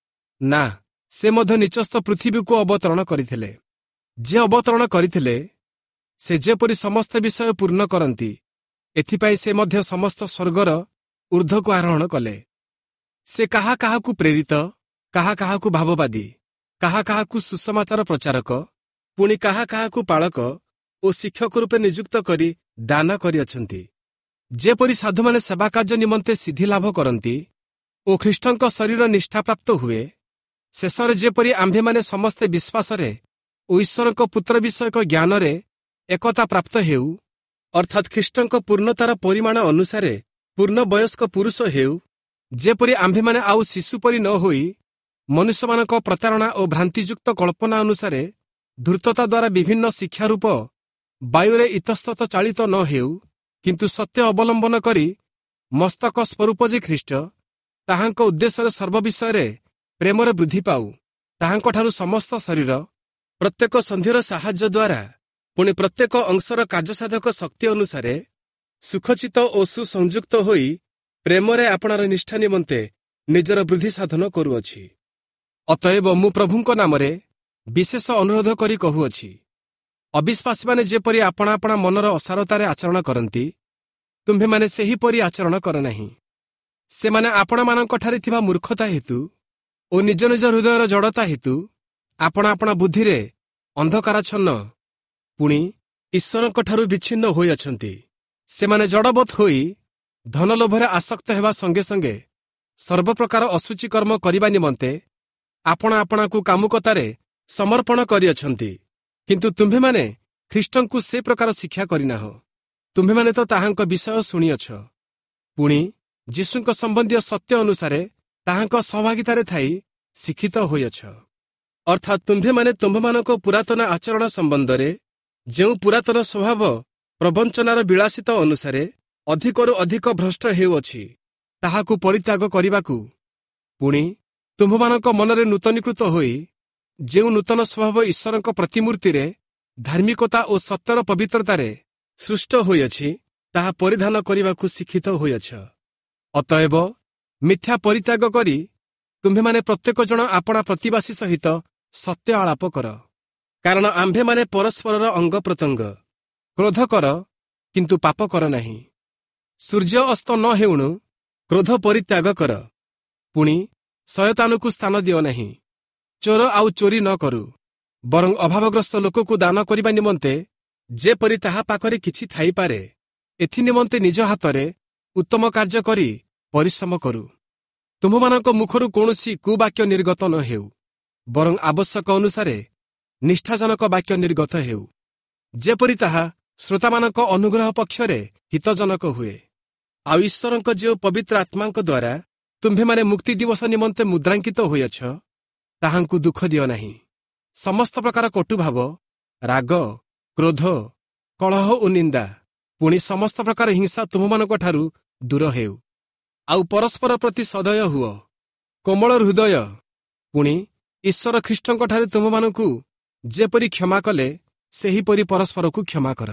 ନା, ସେ ମଧ୍ୟ ନିଚସ୍ଥ ପୃଥିବୀକୁ ଅବତରଣ କରିଥିଲେ। ଯେ ଅବତରଣ କରିଥିଲେ, ସେ ଯେପରି ସମସ୍ତ ବିଷୟ ପୂର୍ଣ୍ଣ କରନ୍ତି, ଏଥିପାଇଁ ସେ ମଧ୍ୟ ସମସ୍ତ ସ୍ୱର୍ଗର ଊର୍ଦ୍ଧ୍ୱକୁ ଆରୋହଣ କଲେ। ସେ କାହା କାହାକୁ ପ୍ରେରିତ, କାହା କାହାକୁ ଭାବବାଦୀ, କାହା କାହାକୁ ସୁସମାଚାର ପ୍ରଚାରକ, ପୁଣି କାହା କାହାକୁ ପାଳକ ଓ ଶିକ୍ଷକ ରୂପେ ନିଯୁକ୍ତ କରି ଦାନ କରିଅଛନ୍ତି, ଯେପରି ସାଧୁମାନେ ସେବା କାର୍ଯ୍ୟ ନିମନ୍ତେ ସିଦ୍ଧି ଲାଭ କରନ୍ତି ଓ ଖ୍ରୀଷ୍ଟଙ୍କ ଶରୀର ନିଷ୍ଠାପ୍ରାପ୍ତ ହୁଏ, ଶେଷରେ ଯେପରି ଆମ୍ଭେମାନେ ସମସ୍ତେ ବିଶ୍ୱାସରେ ଓ ଈଶ୍ୱରଙ୍କ ପୁତ୍ର ବିଷୟକ ଜ୍ଞାନରେ ଏକତା ପ୍ରାପ୍ତ ହେଉ, ଅର୍ଥାତ୍ ଖ୍ରୀଷ୍ଟଙ୍କ ପୂର୍ଣ୍ଣତାର ପରିମାଣ ଅନୁସାରେ ପୂର୍ଣ୍ଣ ବୟସ୍କ ପୁରୁଷ ହେଉ, ଯେପରି ଆମ୍ଭେମାନେ ଆଉ ଶିଶୁ ପରି ନ ହୋଇ ମନୁଷ୍ୟମାନଙ୍କ ପ୍ରତାରଣା ଓ ଭ୍ରାନ୍ତିଯୁକ୍ତ କଳ୍ପନା ଅନୁସାରେ ଧୂର୍ତ୍ତତା ଦ୍ୱାରା ବିଭିନ୍ନ ଶିକ୍ଷାରୂପ ବାୟୁରେ ଇତସ୍ତତ ଚାଳିତ ନ ହେଉ, କିନ୍ତୁ ସତ୍ୟ ଅବଲମ୍ବନ କରି ମସ୍ତକ ସ୍ୱରୂପ ଯେ ଖ୍ରୀଷ୍ଟ, ତାହାଙ୍କ ଉଦ୍ଦେଶ୍ୟରେ ସର୍ବବିଷୟରେ ପ୍ରେମରେ ବୃଦ୍ଧି ପାଉ। ତାହାଙ୍କଠାରୁ ସମସ୍ତ ଶରୀର ପ୍ରତ୍ୟେକ ସନ୍ଧିର ସାହାଯ୍ୟ ଦ୍ୱାରା ପୁଣି ପ୍ରତ୍ୟେକ ଅଂଶର କାର୍ଯ୍ୟସାଧକ ଶକ୍ତି ଅନୁସାରେ ସୁଖଚିତ ଓ ସୁସଂଯୁକ୍ତ ହୋଇ ପ୍ରେମରେ ଆପଣାର ନିଷ୍ଠା ନିମନ୍ତେ ନିଜର ବୃଦ୍ଧି ସାଧନ କରୁଅଛି। ଅତଏବ ମୁଁ ପ୍ରଭୁଙ୍କ ନାମରେ ବିଶେଷ ଅନୁରୋଧ କରି କହୁଅଛି, ଅବିଶ୍ୱାସୀମାନେ ଯେପରି ଆପଣା ଆପଣା ମନର ଅସାରତାରେ ଆଚରଣ କରନ୍ତି, ତୁମ୍ଭେମାନେ ସେହିପରି ଆଚରଣ କର ନାହିଁ। ସେମାନେ ଆପଣମାନଙ୍କଠାରେ ଥିବା ମୂର୍ଖତା ହେତୁ ଓ ନିଜ ନିଜ ହୃଦୟର ଜଡ଼ତା ହେତୁ ଆପଣା ଆପଣା ବୁଦ୍ଧିରେ ଅନ୍ଧକାରାଚ୍ଛନ୍ନ, ପୁଣି ଈଶ୍ୱରଙ୍କଠାରୁ ବିଚ୍ଛିନ୍ନ ହୋଇଅଛନ୍ତି। ସେମାନେ ଜଡ଼ବତ୍ ହୋଇ ଧନଲୋଭରେ ଆସକ୍ତ ହେବା ସଙ୍ଗେ ସଙ୍ଗେ ସର୍ବପ୍ରକାର ଅଶୁଚି କର୍ମ କରିବା ନିମନ୍ତେ ଆପଣା ଆପଣାକୁ କାମୁକତାରେ ସମର୍ପଣ କରିଅଛନ୍ତି। କିନ୍ତୁ ତୁମ୍ଭେମାନେ ଖ୍ରୀଷ୍ଟଙ୍କୁ ସେ ପ୍ରକାର ଶିକ୍ଷା କରିନାହ। ତୁମ୍ଭେମାନେ ତ ତାହାଙ୍କ ବିଷୟ ଶୁଣିଅଛ, ପୁଣି ଯୀଶୁଙ୍କ ସମ୍ବନ୍ଧୀୟ ସତ୍ୟ ଅନୁସାରେ ତାହାଙ୍କ ସହଭାଗିତାରେ ଥାଇ ଶିକ୍ଷିତ ହୋଇଅଛ। ଅର୍ଥାତ୍ ତୁମ୍ଭେମାନେ ତୁମ୍ଭମାନଙ୍କ ପୁରାତନ ଆଚରଣ ସମ୍ବନ୍ଧରେ ଯେଉଁ ପୁରାତନ ସ୍ୱଭାବ ପ୍ରବଞ୍ଚନାର ବିଳାସିତ ଅନୁସାରେ ଅଧିକରୁ ଅଧିକ ଭ୍ରଷ୍ଟ ହେଉଅଛି, ତାହାକୁ ପରିତ୍ୟାଗ କରିବାକୁ, ପୁଣି ତୁମ୍ଭମାନଙ୍କ ମନରେ ନୂତନୀକୃତ ହୋଇ ଯେଉଁ ନୂତନ ସ୍ୱଭାବ ଈଶ୍ୱରଙ୍କ ପ୍ରତିମୂର୍ତ୍ତିରେ ଧାର୍ମିକତା ଓ ସତ୍ୟର ପବିତ୍ରତାରେ ସୃଷ୍ଟ ହୋଇଅଛି, ତାହା ପରିଧାନ କରିବାକୁ ଶିକ୍ଷିତ ହୋଇଅଛ। ଅତଏବ ମିଥ୍ୟା ପରିତ୍ୟାଗ କରି ତୁମ୍ଭେମାନେ ପ୍ରତ୍ୟେକ ଜଣ ଆପଣା ପ୍ରତିବାସୀ ସହିତ ସତ୍ୟ ଆଳାପ କର, କାରଣ ଆମ୍ଭେମାନେ ପରସ୍ପରର ଅଙ୍ଗ ପ୍ରତ୍ୟଙ୍ଗ। କ୍ରୋଧ କର, କିନ୍ତୁ ପାପ କର ନାହିଁ। ସୂର୍ଯ୍ୟ ଅସ୍ତ ନ ହେଉଣୁ କ୍ରୋଧ ପରିତ୍ୟାଗ କର, ପୁଣି ଶୟତାନକୁ ସ୍ଥାନ ଦିଅ ନାହିଁ। ଚୋର ଆଉ ଚୋରି ନ କରୁ, ବରଂ ଅଭାବଗ୍ରସ୍ତ ଲୋକକୁ ଦାନ କରିବା ନିମନ୍ତେ ଯେପରି ତାହା ପାଖରେ କିଛି ଥାଇପାରେ, ଏଥିନିମନ୍ତେ ନିଜ ହାତରେ ଉତ୍ତମ କାର୍ଯ୍ୟ କରି ପରିଶ୍ରମ କରୁ। ତୁମ୍ଭମାନଙ୍କ ମୁଖରୁ କୌଣସି କୁବାକ୍ୟ ନିର୍ଗତ ନ ହେଉ, ବରଂ ଆବଶ୍ୟକ ଅନୁସାରେ ନିଷ୍ଠାଜନକ ବାକ୍ୟ ନିର୍ଗତ ହେଉ, ଯେପରି ତାହା ଶ୍ରୋତାମାନଙ୍କ ଅନୁଗ୍ରହ ପକ୍ଷରେ ହିତଜନକ ହୁଏ। ଆଉ ଈଶ୍ୱରଙ୍କ ଯେଉଁ ପବିତ୍ର ଆତ୍ମାଙ୍କ ଦ୍ୱାରା ତୁମ୍ଭେମାନେ ମୁକ୍ତି ଦିବସ ନିମନ୍ତେ ମୁଦ୍ରାଙ୍କିତ ହୋଇଅଛ, ତାହାଙ୍କୁ ଦୁଃଖ ଦିଅ ନାହିଁ। ସମସ୍ତ ପ୍ରକାର କଟୁଭାବ, ରାଗ, କ୍ରୋଧ, କଳହ ଓ ନିନ୍ଦା, ପୁଣି ସମସ୍ତ ପ୍ରକାର ହିଂସା ତୁମମାନଙ୍କଠାରୁ ଦୂର ହେଉ। ଆଉ ପରସ୍ପର ପ୍ରତି ସଦୟ ହୁଅ, କୋମଳ ହୃଦୟ, ପୁଣି ଈଶ୍ୱର ଖ୍ରୀଷ୍ଟଙ୍କଠାରେ ତୁମମାନଙ୍କୁ ଯେପରି କ୍ଷମା କଲେ, ସେହିପରି ପରସ୍ପରକୁ କ୍ଷମା କର।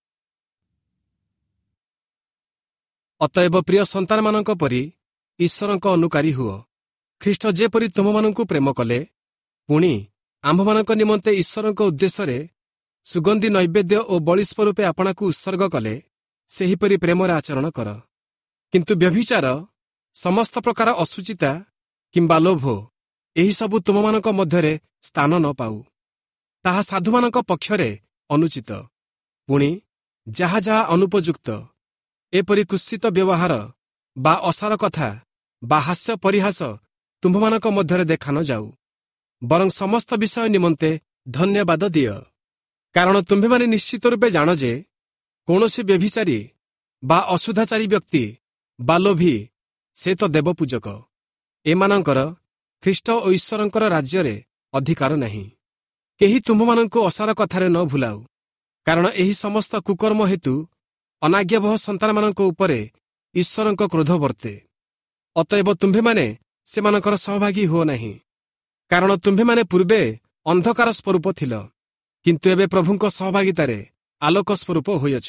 ଅତଏବ ପ୍ରିୟ ସନ୍ତାନମାନଙ୍କ ପରି ଈଶ୍ୱରଙ୍କ ଅନୁକାରୀ ହୁଅ। ଖ୍ରୀଷ୍ଟ ଯେପରି ତୁମମାନଙ୍କୁ ପ୍ରେମ କଲେ, ପୁଣି ଆମ୍ଭମାନଙ୍କ ନିମନ୍ତେ ଈଶ୍ୱରଙ୍କ ଉଦ୍ଦେଶ୍ୟରେ ସୁଗନ୍ଧି ନୈବେଦ୍ୟ ଓ ବଳି ସ୍ୱରୂପେ ଆପଣାକୁ ଉତ୍ସର୍ଗ କଲେ, ସେହିପରି ପ୍ରେମରେ ଆଚରଣ କର। କିନ୍ତୁ ବ୍ୟଭିଚାର ସମସ୍ତ ପ୍ରକାର ଅସୁଚିତା କିମ୍ବା ଲୋଭ ଏହିସବୁ ତୁମମାନଙ୍କ ମଧ୍ୟରେ ସ୍ଥାନ ନ ପାଉ। ତାହା ସାଧୁମାନଙ୍କ ପକ୍ଷରେ ଅନୁଚିତ। ପୁଣି ଯାହା ଯାହା ଅନୁପଯୁକ୍ତ, ଏପରି କୁତ୍ସିତ ବ୍ୟବହାର ବା ଅସାର କଥା ବା ହାସ୍ୟ ପରିହାସ ତୁମ୍ଭମାନଙ୍କ ମଧ୍ୟରେ ଦେଖା ନ ଯାଉ। ବରଂ ସମସ୍ତ ବିଷୟ ନିମନ୍ତେ ଧନ୍ୟବାଦ ଦିଅ। କାରଣ ତୁମ୍ଭେମାନେ ନିଶ୍ଚିତ ରୂପେ ଜାଣ ଯେ କୌଣସି ବ୍ୟଭିଚାରୀ ବା ଅଶୁଦ୍ଧାଚାରୀ ବ୍ୟକ୍ତି ବା ଲୋଭୀ ସେ ତ ଦେବପୂଜକ, ଏମାନଙ୍କର ଖ୍ରୀଷ୍ଟ ଓ ଈଶ୍ୱରଙ୍କର ରାଜ୍ୟରେ ଅଧିକାର ନାହିଁ। କେହି ତୁମ୍ଭମାନଙ୍କୁ ଅସାର କଥାରେ ନ ଭୁଲାଉ, କାରଣ ଏହି ସମସ୍ତ କୁକର୍ମ ହେତୁ ଅନାଜ୍ଞାବହ ସନ୍ତାନମାନଙ୍କ ଉପରେ ଈଶ୍ୱରଙ୍କ କ୍ରୋଧ ବର୍ତ୍ତେ। ଅତଏବ ତୁମ୍ଭେମାନେ ସେମାନଙ୍କର ସହଭାଗୀ ହୁଅ ନାହିଁ। କାରଣ ତୁମ୍ଭେମାନେ ପୂର୍ବେ ଅନ୍ଧକାର ସ୍ୱରୂପ ଥିଲ, କିନ୍ତୁ ଏବେ ପ୍ରଭୁଙ୍କ ସହଭାଗିତାରେ ଆଲୋକ ସ୍ୱରୂପ ହୋଇଅଛ।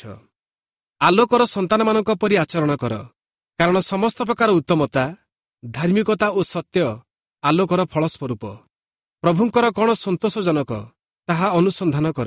ଆଲୋକର ସନ୍ତାନମାନଙ୍କ ପରି ଆଚରଣ କର, କାରଣ ସମସ୍ତ ପ୍ରକାର ଉତ୍ତମତା, ଧାର୍ମିକତା ଓ ସତ୍ୟ ଆଲୋକର ଫଳସ୍ୱରୂପ। ପ୍ରଭୁଙ୍କର କ'ଣ ସନ୍ତୋଷଜନକ ତାହା ଅନୁସନ୍ଧାନ କର।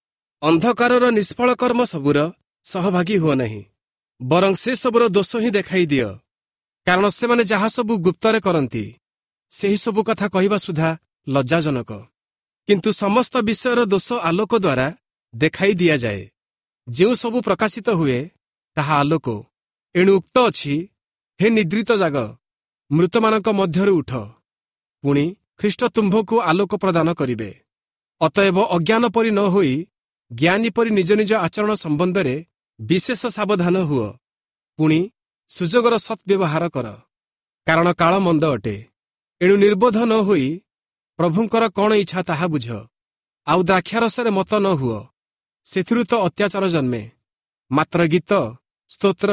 ଅନ୍ଧକାରର ନିଷ୍ଫଳ କର୍ମ ସବୁର ସହଭାଗୀ ହୁଅ ନାହିଁ, ବରଂ ସେ ସବୁର ଦୋଷ ହିଁ ଦେଖାଇ ଦିଅ। କାରଣ ସେମାନେ ଯାହା ସବୁ ଗୁପ୍ତରେ କରନ୍ତି, ସେହି ସବୁ କଥା କହିବା ସୁଦ୍ଧା ଲଜ୍ଜାଜନକ। କିନ୍ତୁ ସମସ୍ତ ବିଷୟର ଦୋଷ ଆଲୋକ ଦ୍ୱାରା ଦେଖାଇ ଦିଆଯାଏ। ଯେଉଁ ସବୁ ପ୍ରକାଶିତ ହୁଏ ତାହା ଆଲୋକ। ଏଣୁ ଉକ୍ତ ଅଛି, ହେ ନିଦ୍ରିତ ଜାଗ, ମୃତମାନଙ୍କ ମଧ୍ୟରୁ ଉଠ। ପୁଣି ଖ୍ରୀଷ୍ଟ ତୁମ୍ଭଙ୍କୁ ଆଲୋକ ପ୍ରଦାନ କରିବେ। ଅତଏବ ଅଜ୍ଞାନ ପରି ନ ହୋଇ ଜ୍ଞାନୀ ପରି ନିଜ ନିଜ ଆଚରଣ ସମ୍ବନ୍ଧରେ ବିଶେଷ ସାବଧାନ ହୁଅ। ପୁଣି ସୁଯୋଗର ସଦ୍ବ୍ୟବହାର କର, କାରଣ କାଳ ମନ୍ଦ ଅଟେ। ଏଣୁ ନିର୍ବୋଧ ନ ହୋଇ ପ୍ରଭୁଙ୍କର କ'ଣ ଇଚ୍ଛା ତାହା ବୁଝ। ଆଉ ଦ୍ରାକ୍ଷାରସରେ ମତ ନ ହୁଅ, ସେଥିରୁ ତ ଅତ୍ୟାଚାର ଜନ୍ମେ। ମାତ୍ର ଗୀତ, ସ୍ତୋତ୍ର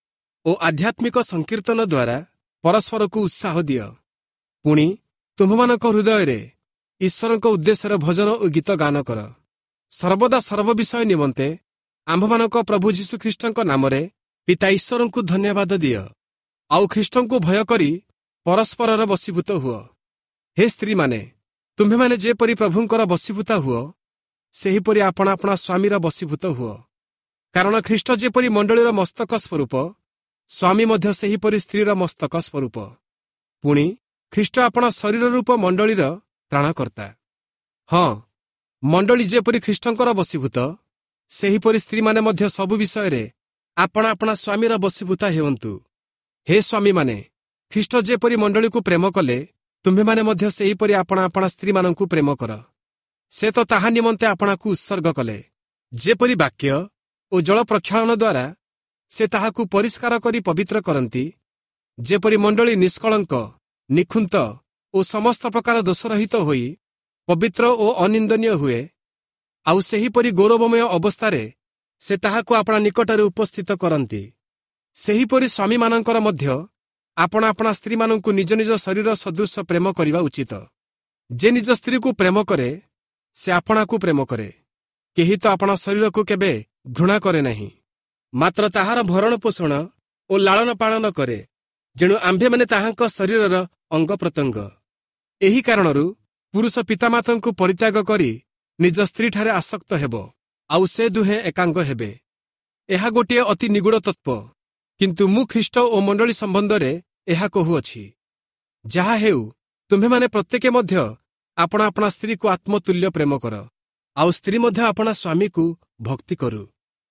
ଓ ଆଧ୍ୟାତ୍ମିକ ସଂକୀର୍ତ୍ତନ ଦ୍ୱାରା ପରସ୍ପରକୁ ଉତ୍ସାହ ଦିଅ। ପୁଣି ତୁମ୍ଭମାନଙ୍କ ହୃଦୟରେ ଈଶ୍ୱରଙ୍କ ଉଦ୍ଦେଶ୍ୟରେ ଭଜନ ଓ ଗୀତ ଗାନ କର। ସର୍ବଦା ସର୍ବ ବିଷୟ ନିମନ୍ତେ ଆମ୍ଭମାନଙ୍କ ପ୍ରଭୁ ଯୀଶୁଖ୍ରୀଷ୍ଟଙ୍କ ନାମରେ ପିତା ଈଶ୍ୱରଙ୍କୁ ଧନ୍ୟବାଦ ଦିଅ। ଆଉ ଖ୍ରୀଷ୍ଟଙ୍କୁ ଭୟ କରି ପରସ୍ପରର ବଶୀଭୂତ ହୁଅ। ହେ ସ୍ତ୍ରୀମାନେ, ତୁମ୍ଭେମାନେ ଯେପରି ପ୍ରଭୁଙ୍କର ବଶୀଭୂତ ହୁଅ, ସେହିପରି ଆପଣା ଆପଣା ସ୍ୱାମୀର ବଶୀଭୂତ ହୁଅ। କାରଣ ଖ୍ରୀଷ୍ଟ ଯେପରି ମଣ୍ଡଳୀର ମସ୍ତକ ସ୍ୱରୂପ, ସ୍ୱାମୀ ମଧ୍ୟ ସେହିପରି ସ୍ତ୍ରୀର ମସ୍ତକ ସ୍ୱରୂପ। ପୁଣି ଖ୍ରୀଷ୍ଟ ଆପଣା ଶରୀର ରୂପ ମଣ୍ଡଳୀର ତ୍ରାଣକର୍ତ୍ତା। ହଁ, ମଣ୍ଡଳୀ ଯେପରି ଖ୍ରୀଷ୍ଟଙ୍କର ବଶୀଭୂତ, ସେହିପରି ସ୍ତ୍ରୀମାନେ ମଧ୍ୟ ସବୁ ବିଷୟରେ ଆପଣା ଆପଣା ସ୍ୱାମୀର ବଶୀଭୂତା ହେଉନ୍ତୁ। ହେ ସ୍ୱାମୀମାନେ, ଖ୍ରୀଷ୍ଟ ଯେପରି ମଣ୍ଡଳୀକୁ ପ୍ରେମ କଲେ, ତୁମ୍ଭେମାନେ ମଧ୍ୟ ସେହିପରି ଆପଣା ଆପଣା ସ୍ତ୍ରୀମାନଙ୍କୁ ପ୍ରେମ କର। ସେ ତ ତାହା ନିମନ୍ତେ ଆପଣାକୁ ଉତ୍ସର୍ଗ କଲେ, ଯେପରି ବାକ୍ୟ ଓ ଜଳ ପ୍ରକ୍ଷାଳନ ଦ୍ୱାରା ସେ ତାହାକୁ ପରିଷ୍କାର କରି ପବିତ୍ର କରନ୍ତି, ଯେପରି ମଣ୍ଡଳୀ ନିଷ୍କଳଙ୍କ, ନିଖୁନ୍ତ ଓ ସମସ୍ତ ପ୍ରକାର ଦୋଷରହିତ ହୋଇ ପବିତ୍ର ଓ ଅନିନ୍ଦନୀୟ ହୁଏ। ଆଉ ସେହିପରି ଗୌରବମୟ ଅବସ୍ଥାରେ ସେ ତାହାକୁ ଆପଣା ନିକଟରେ ଉପସ୍ଥିତ କରନ୍ତି। ସେହିପରି ସ୍ୱାମୀମାନଙ୍କର ମଧ୍ୟ ଆପଣା ଆପଣା ସ୍ତ୍ରୀମାନଙ୍କୁ ନିଜ ନିଜ ଶରୀର ସଦୃଶ ପ୍ରେମ କରିବା ଉଚିତ। ଯେ ନିଜ ସ୍ତ୍ରୀକୁ ପ୍ରେମ କରେ, ସେ ଆପଣାକୁ ପ୍ରେମ କରେ। କେହି ତ ଆପଣା ଶରୀରକୁ କେବେ ଘୃଣା କରେ ନାହିଁ, ମାତ୍ର ତାହାର ଭରଣ ପୋଷଣ ଓ ଲାଳନ ପାଳନ କରେ, ଯେଣୁ ଆମ୍ଭେମାନେ ତାହାଙ୍କ ଶରୀରର ଅଙ୍ଗ ପ୍ରତ୍ୟଙ୍ଗ। ଏହି କାରଣରୁ ପୁରୁଷ ପିତାମାତାଙ୍କୁ ପରିତ୍ୟାଗ କରି ନିଜ ସ୍ତ୍ରୀଠାରେ ଆସକ୍ତ ହେବ, ଆଉ ସେ ଦୁହେଁ ଏକାଙ୍ଗ ହେବେ। ଏହା ଗୋଟିଏ ଅତି ନିଗୁଢ଼ ତତ୍ତ୍ୱ, କିନ୍ତୁ ମୁଁ ଖ୍ରୀଷ୍ଟ ଓ ମଣ୍ଡଳୀ ସମ୍ବନ୍ଧରେ ଏହା କହୁଅଛି। ଯାହା ହେଉ, ତୁମ୍ଭେମାନେ ପ୍ରତ୍ୟେକେ ମଧ୍ୟ ଆପଣା ଆପଣା ସ୍ତ୍ରୀକୁ ଆତ୍ମତୁଲ୍ୟ ପ୍ରେମ କର, ଆଉ ସ୍ତ୍ରୀ ମଧ୍ୟ ଆପଣା ସ୍ୱାମୀକୁ ଭକ୍ତି କରୁ।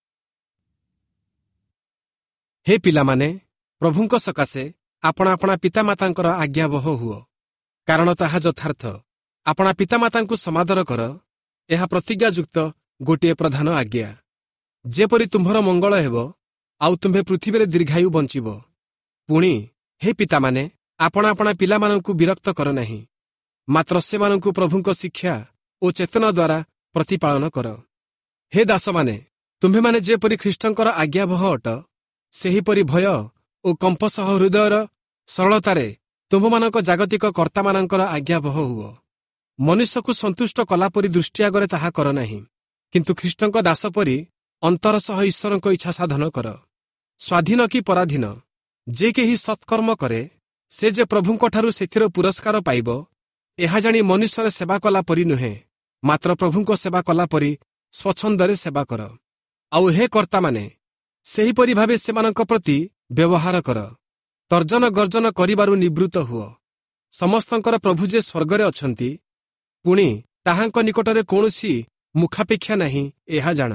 ହେ ପିଲାମାନେ, ପ୍ରଭୁଙ୍କ ସକାଶେ ଆପଣା ଆପଣା ପିତାମାତାଙ୍କର ଆଜ୍ଞାବହ ହୁଅ, କାରଣ ତାହା ଯଥାର୍ଥ। ଆପଣା ପିତାମାତାଙ୍କୁ ସମାଦର କର, ଏହା ପ୍ରତିଜ୍ଞାଯୁକ୍ତ ଗୋଟିଏ ପ୍ରଧାନ ଆଜ୍ଞା, ଯେପରି ତୁମ୍ଭର ମଙ୍ଗଳ ହେବ ଆଉ ତୁମ୍ଭେ ପୃଥିବୀରେ ଦୀର୍ଘାୟୁ ବଞ୍ଚିବ। ପୁଣି ହେ ପିତାମାନେ, ଆପଣା ଆପଣା ପିଲାମାନଙ୍କୁ ବିରକ୍ତ କର ନାହିଁ, ମାତ୍ର ସେମାନଙ୍କୁ ପ୍ରଭୁଙ୍କ ଶିକ୍ଷା ଓ ଚେତନା ଦ୍ୱାରା ପ୍ରତିପାଳନ କର। ହେ ଦାସମାନେ, ତୁମ୍ଭେମାନେ ଯେପରି ଖ୍ରୀଷ୍ଟଙ୍କର ଆଜ୍ଞାବହ ଅଟ, ସେହିପରି ଭୟ ଓ କମ୍ପ ସହ ହୃଦୟର ସରଳତାରେ ତୁମ୍ଭମାନଙ୍କ ଜାଗତିକ କର୍ତ୍ତାମାନଙ୍କର ଆଜ୍ଞାବହ ହୁଅ। ମନୁଷ୍ୟକୁ ସନ୍ତୁଷ୍ଟ କଲାପରି ଦୃଷ୍ଟି ଆଗରେ ତାହା କର ନାହିଁ, କିନ୍ତୁ ଖ୍ରୀଷ୍ଟଙ୍କ ଦାସ ପରି ଅନ୍ତର ସହ ଈଶ୍ୱରଙ୍କ ଇଚ୍ଛା ସାଧନ କର। ସ୍ୱାଧୀନ କି ପରାଧୀନ, ଯେ କେହି ସତ୍କର୍ମ କରେ, ସେ ଯେ ପ୍ରଭୁଙ୍କଠାରୁ ସେଥିର ପୁରସ୍କାର ପାଇବ, ଏହା ଜାଣି ମନୁଷ୍ୟର ସେବା କଲା ପରି ନୁହେଁ, ମାତ୍ର ପ୍ରଭୁଙ୍କ ସେବା କଲା ପରି ସ୍ୱଚ୍ଛନ୍ଦରେ ସେବା କର। ଆଉ ହେ କର୍ତ୍ତାମାନେ, ସେହିପରି ଭାବେ ସେମାନଙ୍କ ପ୍ରତି ବ୍ୟବହାର କର। ତର୍ଜନ ଗର୍ଜନ କରିବାରୁ ନିବୃତ୍ତ ହୁଅ। ସମସ୍ତଙ୍କର ପ୍ରଭୁ ଯେ ସ୍ୱର୍ଗରେ ଅଛନ୍ତି, ପୁଣି ତାହାଙ୍କ ନିକଟରେ କୌଣସି ମୁଖାପେକ୍ଷା ନାହିଁ, ଏହା ଜାଣ।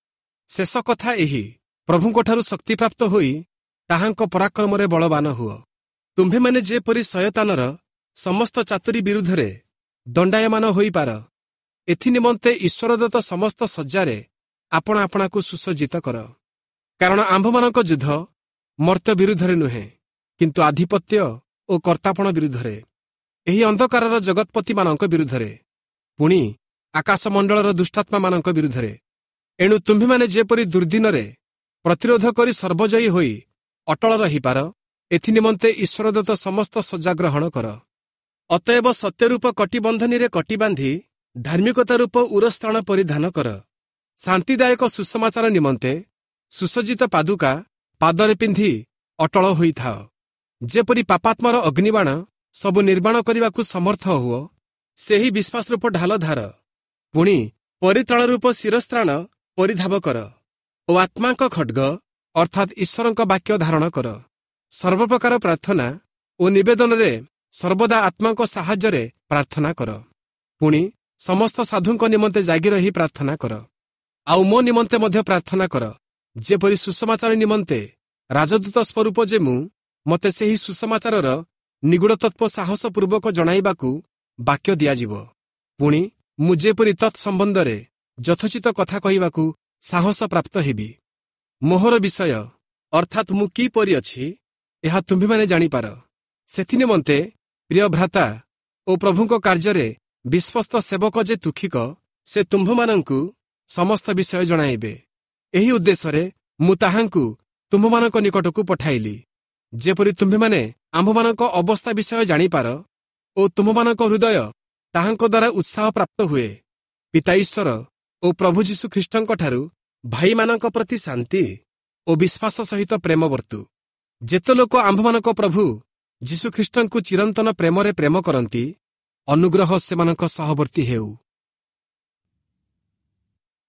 ଶେଷ କଥା ଏହି, ପ୍ରଭୁଙ୍କଠାରୁ ଶକ୍ତିପ୍ରାପ୍ତ ହୋଇ ତାହାଙ୍କ ପରାକ୍ରମରେ ବଳବାନ ହୁଅ। ତୁମ୍ଭେମାନେ ଯେପରି ଶୟତାନର ସମସ୍ତ ଚାତୁରୀ ବିରୁଦ୍ଧରେ ଦଣ୍ଡାୟମାନ ହୋଇପାର, ଏଥିନିମନ୍ତେ ଈଶ୍ୱରଦତ୍ତ ସମସ୍ତ ସଜ୍ଜାରେ ଆପଣା ଆପଣାକୁ ସୁସଜ୍ଜିତ କର। କାରଣ ଆମ୍ଭମାନଙ୍କ ଯୁଦ୍ଧ ମର୍ତ୍ତ୍ୟ ବିରୁଦ୍ଧରେ ନୁହେଁ, କିନ୍ତୁ ଆଧିପତ୍ୟ ଓ କର୍ତ୍ତାପଣ ବିରୁଦ୍ଧରେ, ଏହି ଅନ୍ଧକାରର ଜଗତ୍ପତିମାନଙ୍କ ବିରୁଦ୍ଧରେ, ପୁଣି ଆକାଶମଣ୍ଡଳର ଦୁଷ୍ଟାତ୍ମାମାନଙ୍କ ବିରୁଦ୍ଧରେ। ଏଣୁ ତୁମ୍ଭେମାନେ ଯେପରି ଦୁର୍ଦ୍ଦିନରେ ପ୍ରତିରୋଧ କରି ସର୍ବଜୟୀ ହୋଇ ଅଟଳ ରହିପାର, ଏଥିନିମନ୍ତେ ଈଶ୍ୱରଦତ୍ତ ସମସ୍ତ ସଜ୍ଜା ଗ୍ରହଣ କର। ଅତଏବ ସତ୍ୟରୂପ କଟିବନ୍ଧନୀରେ କଟି ବାନ୍ଧି ଧାର୍ମିକତା ରୂପ ଉରସ୍ଥାଣ ପରିଧାନ କର। ଶାନ୍ତିଦାୟକ ସୁସମାଚାର ନିମନ୍ତେ ସୁସଜ୍ଜିତ ପାଦୁକା ପାଦରେ ପିନ୍ଧି ଅଟଳ ହୋଇଥାଅ। ଯେପରି ପାପାତ୍ମାର ଅଗ୍ନିବାଣ ସବୁ ନିର୍ବାଣ କରିବାକୁ ସମର୍ଥ ହୁଅ, ସେହି ବିଶ୍ୱାସରୂପ ଢାଲ ଧାର। ପୁଣି ପରିତ୍ରାଣ ରୂପ ଶିରସ୍ତ୍ରାଣ ପରିଧାବ କର ଓ ଆତ୍ମାଙ୍କ ଖଡ୍ଗ ଅର୍ଥାତ୍ ଈଶ୍ୱରଙ୍କ ବାକ୍ୟ ଧାରଣ କର। ସର୍ବପ୍ରକାର ପ୍ରାର୍ଥନା ଓ ନିବେଦନରେ ସର୍ବଦା ଆତ୍ମାଙ୍କ ସାହାଯ୍ୟରେ ପ୍ରାର୍ଥନା କର। ପୁଣି ସମସ୍ତ ସାଧୁଙ୍କ ନିମନ୍ତେ ଜାଗି ରହି ପ୍ରାର୍ଥନା କର। ଆଉ ମୋ ନିମନ୍ତେ ମଧ୍ୟ ପ୍ରାର୍ଥନା କର, ଯେପରି ସୁସମାଚାର ନିମନ୍ତେ ରାଜଦୂତ ସ୍ୱରୂପ ଯେ ମୁଁ, ମୋତେ ସେହି ସୁସମାଚାରର ନିଗୁଢ଼ ତତ୍ତ୍ୱ ସାହସପୂର୍ବକ ଜଣାଇବାକୁ ବାକ୍ୟ ଦିଆଯିବ। ପୁଣି ମୁଁ ଯେପରି ତତ୍ ସମ୍ବନ୍ଧରେ ଯଥୋଚିତ କଥା କହିବାକୁ ସାହସ ପ୍ରାପ୍ତ ହେବି। ମୋହର ବିଷୟ ଅର୍ଥାତ୍ ମୁଁ କିପରି ଅଛି, ଏହା ତୁମ୍ଭେମାନେ ଜାଣିପାର। ସେଥିନିମନ୍ତେ ପ୍ରିୟ ଭ୍ରାତା ଓ ପ୍ରଭୁଙ୍କ କାର୍ଯ୍ୟରେ ବିଶ୍ୱସ୍ତ ସେବକ ଯେ ତୁଖିକ, ସେ ତୁମ୍ଭମାନଙ୍କୁ ସମସ୍ତ ବିଷୟ ଜଣାଇବେ। ଏହି ଉଦ୍ଦେଶ୍ୟରେ ମୁଁ ତାହାଙ୍କୁ ତୁମ୍ଭମାନଙ୍କ ନିକଟକୁ ପଠାଇଲି, ଯେପରି ତୁମ୍ଭେମାନେ ଆମ୍ଭମାନଙ୍କ ଅବସ୍ଥା ବିଷୟ ଜାଣିପାର ଓ ତୁମ୍ଭମାନଙ୍କ ହୃଦୟ ତାହାଙ୍କ ଦ୍ୱାରା ଉତ୍ସାହ ପ୍ରାପ୍ତ ହୁଏ। ପିତା ଈଶ୍ୱର ଓ ପ୍ରଭୁ ଯୀଶୁଖ୍ରୀଷ୍ଟଙ୍କଠାରୁ ଭାଇମାନଙ୍କ ପ୍ରତି ଶାନ୍ତି ଓ ବିଶ୍ୱାସ ସହିତ ପ୍ରେମ ବର୍ତ୍ତୁ। ଯେତେ ଲୋକ ଆମ୍ଭମାନଙ୍କ ପ୍ରଭୁ ଯୀଶୁଖ୍ରୀଷ୍ଟଙ୍କୁ ଚିରନ୍ତନ ପ୍ରେମରେ ପ୍ରେମ କରନ୍ତି, ଅନୁଗ୍ରହ ସେମାନଙ୍କ ସହବର୍ତ୍ତୀ ହେଉ।